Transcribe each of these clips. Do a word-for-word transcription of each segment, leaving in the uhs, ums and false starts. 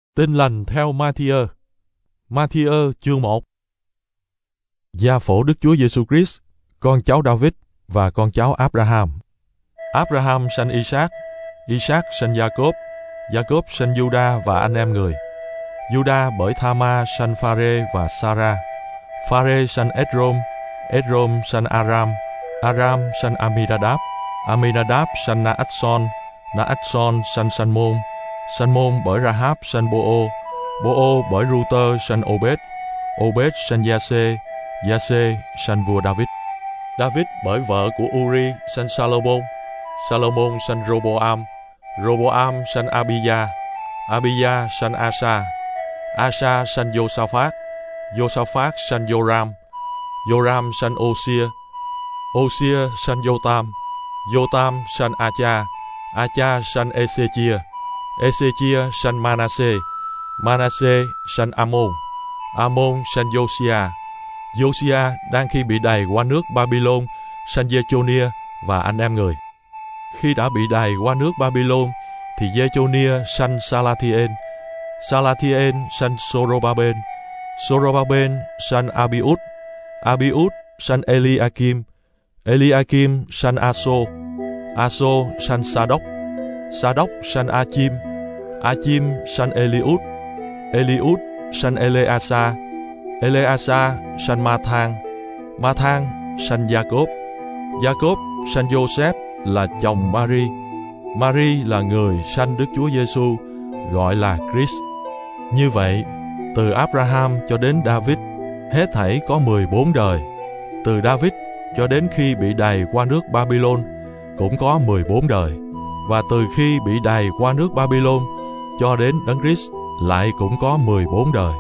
Tin lành theo Ma-thi-ơ. Ma-thi-ơ chương một. Gia phổ Đức Chúa Giêsu Christ, con cháu David và con cháu Abraham. Abraham sanh Isaac, Isaac sanh Gia-cốp, Gia-cốp sanh Giu-đa và anh em người. Giu-đa bởi Tha-ma sanh Pha-rê và Sa-ra. Pha-rê sanh Ết-rôm, Ết-rôm sanh Aram, Aram sanh Ami-na-đáp, Ami-na-đáp sanh Na-ách-son, Na-ách-son sanh Sanh-môn, Sanh-môn bởi Ra-háp sanh Bô-ô, Bô-ô bởi Ru-tơ sanh Ô-bết, Ô-bết sanh Gia-xê, Gia-xê sanh vua David. David bởi vợ của Uri sanh Sa-lô-môn, Sa-lô-môn sanh Rô-bô-am, Rô-bô-am sanh Abi-gia, Abi-gia sanh Asa, Asa sanh Giô-sa-phát, Giô-sa-phát sanh Giô-ram, Giô-ram sanh Ô-xia, Ô-xia sanh Giô-tam, Giô-tam sanh A-cha, A-cha sanh Ê-xê-chia, Ê-xê-chia sanh Ma-na-sê, Ma-na-sê sanh A-môn, A-môn sanh Giô-xia, Giô-xia đang khi bị đày qua nước Ba-bi-lôn sanh Giê-chô-nia và anh em người. Khi đã bị đày qua nước Ba-bi-lôn thì Giê-chô-nia sanh Sa-la-thi-ên, Sa-la-thi-ên sanh Sô-rô-ba-bên, Sô-rô-ba-bên sanh Abi-út, Abi-út sanh Eli-a-kim, Eli-a-kim sanh A-sô, A-sô sanh Sa-đốc, Sa-đốc sanh A-chim, A-chim sanh Eli-út, Eli-út sanh Ê-lê-a-sa, Ê-lê-a-sa sanh Ma-thang, Ma-thang sanh Gia-cốp, Gia-cốp sanh Giô-xép là chồng Ma-ri, Ma-ri là người sanh Đức Chúa Giêsu, gọi là Christ. Như vậy, từ Abraham cho đến David, hết thảy có mười bốn đời. Từ David cho đến khi bị đày qua nước Ba-bi-lôn cũng có mười bốn đời. Và từ khi bị đày qua nước Ba-bi-lôn cho đến Đấng Christ lại cũng có mười bốn đời.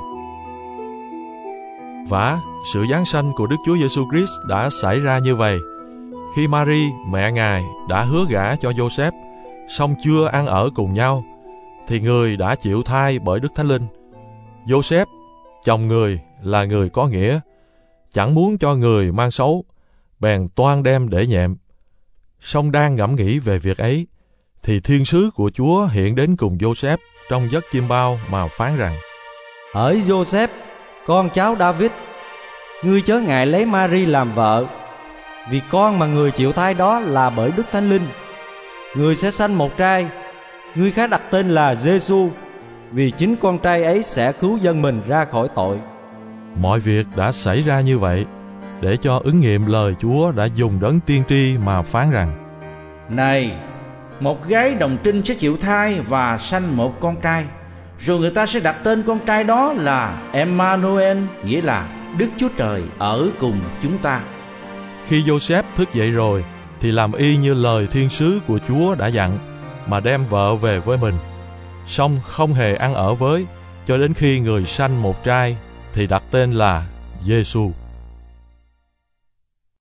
Vả, sự giáng sanh của Đức Chúa Giêsu Christ đã xảy ra như vậy. Khi Ma-ri, mẹ Ngài, đã hứa gả cho Giô-xép, song chưa ăn ở cùng nhau, thì người đã chịu thai bởi Đức Thánh Linh. Giô-xép, chồng người, là người có nghĩa, chẳng muốn cho người mang xấu, bèn toan đem để nhẹm. Song đang ngẫm nghĩ về việc ấy, thì thiên sứ của Chúa hiện đến cùng Giô-xép trong giấc chim bao mà phán rằng: Hỡi Giô-xép, con cháu David, ngươi chớ ngại lấy Ma-ri làm vợ, vì con mà người chịu thai đó là bởi Đức Thánh Linh. Người sẽ sanh một trai, ngươi khá đặt tên là Giê-xu, vì chính con trai ấy sẽ cứu dân mình ra khỏi tội. Mọi việc đã xảy ra như vậy, để cho ứng nghiệm lời Chúa đã dùng đấng tiên tri mà phán rằng: Này, một gái đồng trinh sẽ chịu thai và sanh một con trai, rồi người ta sẽ đặt tên con trai đó là Emmanuel, nghĩa là Đức Chúa Trời ở cùng chúng ta. Khi Giô-xép thức dậy rồi, thì làm y như lời thiên sứ của Chúa đã dặn, mà đem vợ về với mình. Song không hề ăn ở với, cho đến khi người sanh một trai, thì đặt tên là Giê-xu.